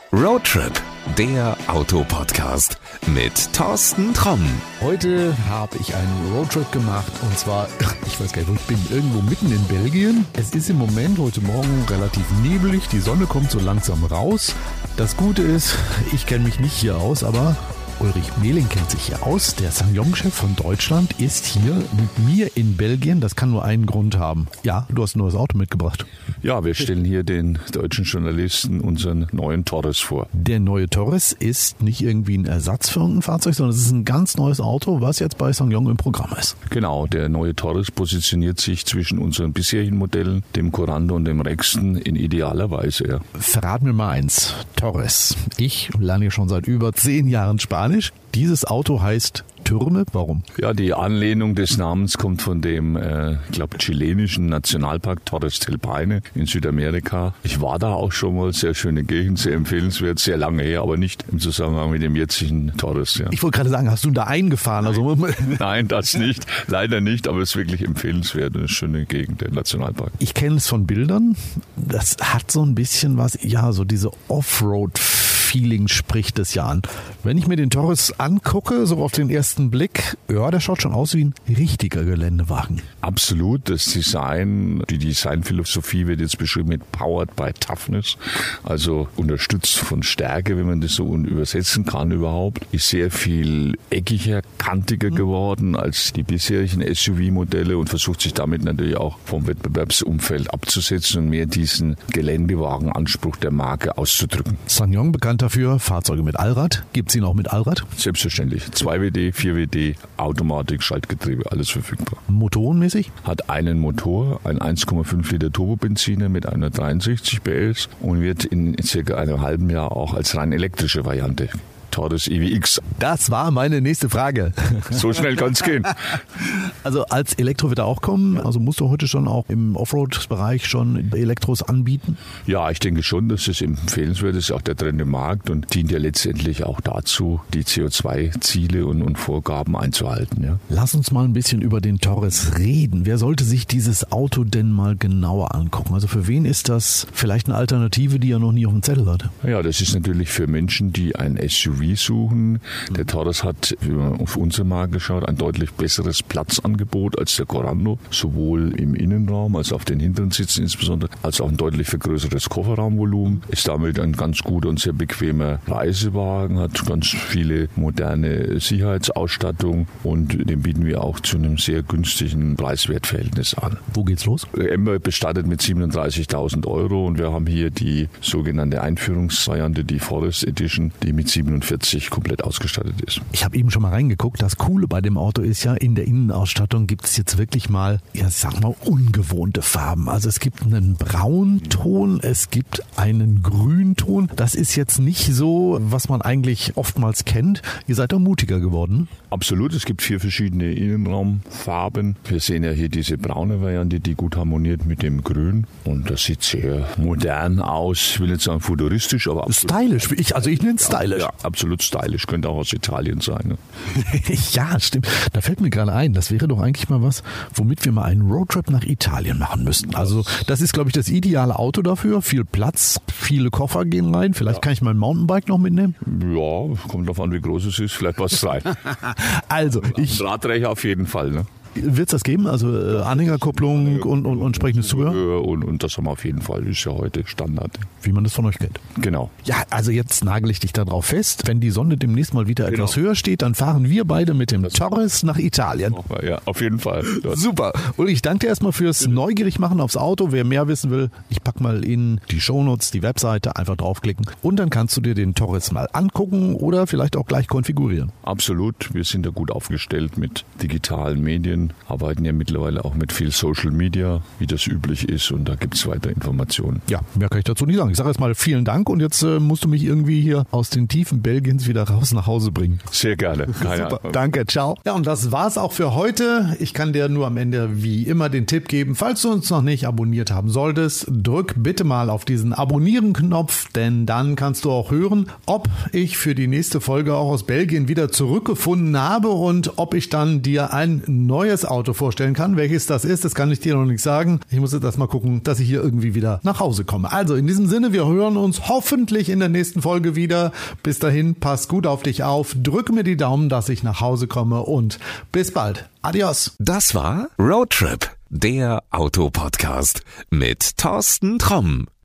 Roadtrip, der Autopodcast mit Thorsten Tromm. Heute habe ich einen Roadtrip gemacht und zwar, ich weiß gar nicht, wo ich bin, irgendwo mitten in Belgien. Es ist im Moment heute Morgen relativ nebelig, die Sonne kommt so langsam raus. Das Gute ist, ich kenne mich nicht hier aus, aber Ulrich Mehling kennt sich hier aus. Der SsangYong-Chef von Deutschland ist hier mit mir in Belgien. Das kann nur einen Grund haben. Ja, du hast ein neues Auto mitgebracht. Ja, wir stellen hier den deutschen Journalisten unseren neuen Torres vor. Der neue Torres ist nicht irgendwie ein Ersatz für irgendein Fahrzeug, sondern es ist ein ganz neues Auto, was jetzt bei SsangYong im Programm ist. Genau, der neue Torres positioniert sich zwischen unseren bisherigen Modellen, dem Corando und dem Rexton, in idealer Weise. Ja. Verrat mir mal eins, Torres. Ich lerne hier schon seit über 10 Jahren Spanisch. Dieses Auto heißt Türme. Warum? Ja, die Anlehnung des Namens kommt von dem, chilenischen Nationalpark Torres del Paine in Südamerika. Ich war da auch schon mal, sehr schöne Gegend, sehr empfehlenswert, sehr lange her, aber nicht im Zusammenhang mit dem jetzigen Torres. Ja. Ich wollte gerade sagen, hast du da eingefahren? Nein, das nicht, leider nicht, aber es ist wirklich empfehlenswert, eine schöne Gegend, der Nationalpark. Ich kenne es von Bildern, das hat so ein bisschen was, ja, so diese Offroad-Feeling spricht es ja an. Wenn ich mir den Torres angucke, so auf den ersten Blick, ja, der schaut schon aus wie ein richtiger Geländewagen. Absolut, das Design, die Designphilosophie wird jetzt beschrieben mit Powered by Toughness, also unterstützt von Stärke, wenn man das so übersetzen kann überhaupt, ist sehr viel eckiger, kantiger geworden als die bisherigen SUV-Modelle und versucht sich damit natürlich auch vom Wettbewerbsumfeld abzusetzen und mehr diesen Geländewagenanspruch der Marke auszudrücken. SsangYong bekannt dafür, Fahrzeuge mit Allrad. Gibt es ihn auch mit Allrad? Selbstverständlich. 2WD, 4WD, Automatik, Schaltgetriebe, alles verfügbar. Motorenmäßig? Hat einen Motor, ein 1,5 Liter Turbobenziner mit einer 63 PS und wird in circa einem halben Jahr auch als rein elektrische Variante Torres EWX. Das war meine nächste Frage. So schnell kann es gehen. Also als Elektro wird er auch kommen? Also musst du heute schon auch im Offroad-Bereich schon Elektros anbieten? Ja, ich denke schon, dass es empfehlenswert ist, auch der Trend im Markt und dient ja letztendlich auch dazu, die CO2-Ziele und Vorgaben einzuhalten. Ja. Lass uns mal ein bisschen über den Torres reden. Wer sollte sich dieses Auto denn mal genauer angucken? Also für wen ist das vielleicht eine Alternative, die er noch nie auf dem Zettel hatte? Ja, das ist natürlich für Menschen, die ein SUV suchen. Der Torres hat, wenn man auf unsere Marke schaut, ein deutlich besseres Platzangebot als der Corando, sowohl im Innenraum als auch auf den hinteren Sitzen insbesondere, als auch ein deutlich vergrößertes Kofferraumvolumen, ist damit ein ganz guter und sehr bequemer Reisewagen, hat ganz viele moderne Sicherheitsausstattung und den bieten wir auch zu einem sehr günstigen Preis-Wert-Verhältnis an. Wo geht's los? Ember bestattet mit 37.000 € und wir haben hier die sogenannte Einführungsvariante, die Forest Edition, die mit 47 komplett ausgestattet ist. Ich habe eben schon mal reingeguckt. Das Coole bei dem Auto ist ja, in der Innenausstattung gibt es jetzt wirklich mal, ja, sag mal, ungewohnte Farben. Also es gibt einen Braunton, es gibt einen Grünton. Das ist jetzt nicht so, was man eigentlich oftmals kennt. Ihr seid doch mutiger geworden. Absolut, es gibt 4 verschiedene Innenraumfarben. Wir sehen ja hier diese braune Variante, die gut harmoniert mit dem Grün. Und das sieht sehr modern aus. Ich will nicht sagen futuristisch, aber stylisch. Ich nenne es stylisch. Ja, absolut stylisch. Könnte auch aus Italien sein. Ne? Ja, stimmt. Da fällt mir gerade ein, das wäre doch eigentlich mal was, womit wir mal einen Roadtrip nach Italien machen müssten. Also das ist, glaube ich, das ideale Auto dafür. Viel Platz, viele Koffer gehen rein. Vielleicht kann ich mein Mountainbike noch mitnehmen. Ja, kommt drauf an, wie groß es ist. Vielleicht passt es rein. Also, Radträger auf jeden Fall, ne? Wird es das geben? Also Anhängerkupplung und entsprechendes Zubehör? Und das haben wir auf jeden Fall. Ist ja heute Standard. Wie man das von euch kennt. Genau. Ja, also jetzt nagel ich dich da drauf fest. Wenn die Sonne demnächst mal wieder etwas höher steht, dann fahren wir beide mit dem Torres nach Italien. Ja, auf jeden Fall. Super. Ulrich, ich danke dir erstmal fürs neugierig machen aufs Auto. Wer mehr wissen will, ich packe mal in die Shownotes die Webseite, einfach draufklicken und dann kannst du dir den Torres mal angucken oder vielleicht auch gleich konfigurieren. Absolut. Wir sind da gut aufgestellt mit digitalen Medien, arbeiten ja mittlerweile auch mit viel Social Media, wie das üblich ist und da gibt es weitere Informationen. Ja, mehr kann ich dazu nicht sagen. Ich sage jetzt mal vielen Dank und jetzt musst du mich irgendwie hier aus den Tiefen Belgiens wieder raus nach Hause bringen. Sehr gerne. Super, danke, ciao. Ja, und das war's auch für heute. Ich kann dir nur am Ende wie immer den Tipp geben, falls du uns noch nicht abonniert haben solltest, drück bitte mal auf diesen Abonnieren-Knopf, denn dann kannst du auch hören, ob ich für die nächste Folge auch aus Belgien wieder zurückgefunden habe und ob ich dann dir ein neues neues Auto vorstellen kann. Welches das ist, das kann ich dir noch nicht sagen. Ich muss jetzt erstmal gucken, dass ich hier irgendwie wieder nach Hause komme. Also in diesem Sinne, wir hören uns hoffentlich in der nächsten Folge wieder. Bis dahin, pass gut auf dich auf, drücke mir die Daumen, dass ich nach Hause komme und bis bald. Adios. Das war Roadtrip, der Autopodcast mit Thorsten Tromm.